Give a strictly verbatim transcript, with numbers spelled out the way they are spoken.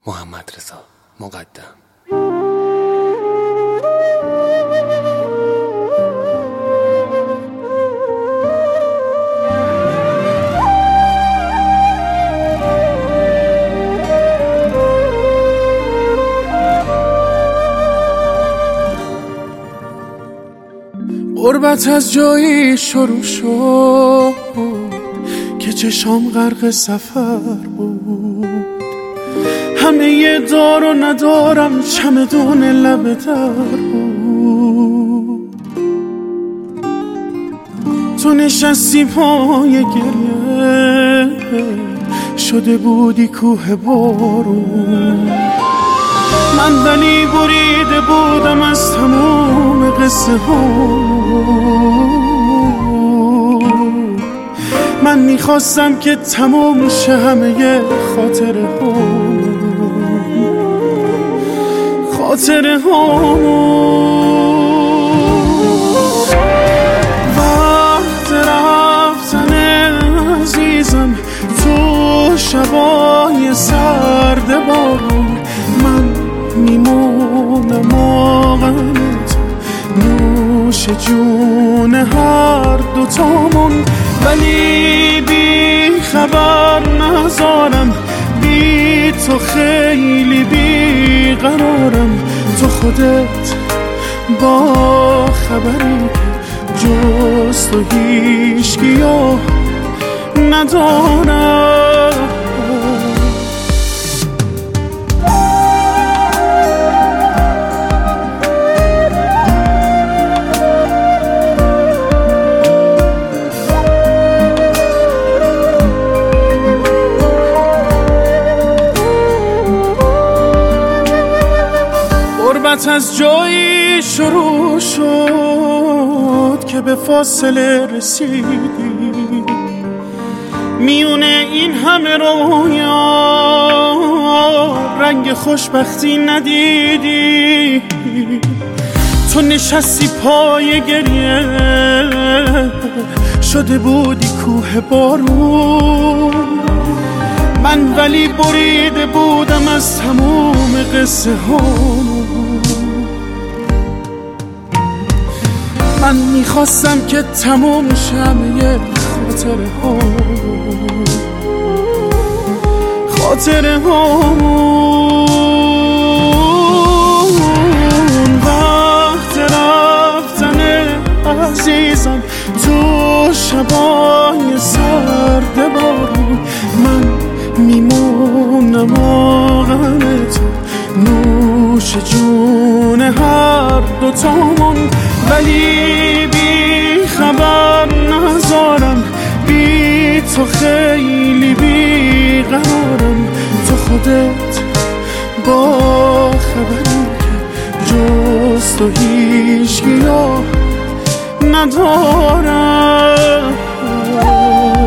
محمد رضا مقدم. غربت از جایی شروع شد که چشام غرق سفر بود، همه یه دار و ندارم چمدون لب در بود. تو نشستی پای گریه شده بودی کوه بارون، من ولی بریده بودم از تمام قصه ها. من میخواستم که تمام شه همه خاطره ها خاطره ها وقت رفتن عزیزم تو شبای سرد بارون، من میمونم آغمت نوش جون هر دوتامون، ولی بی خبر نذارم، بی تو خیلی بی قرارم. تو خودت با خبری جز تو هیچکیو ندارم. غربت از جایی شروع شد که به فاصله رسیدی، میونه این همه رویا رنگ خوشبختی ندیدی. تو نشستی پای گریه شده بودی کوه بارون، من ولی بریده بودم از تموم قصه ها. من میخواستم که تموم شمه خاطره ها خاطره ها وقت رفتن عزیزم تو شبای سرد بارون، من میمونم آغم تو نوش جون هر دوتامون، ولی بی خبر نذارم، بی تو خیلی بی قرارم. تو خودت با خبری که جز تو هیچکیو ندارم.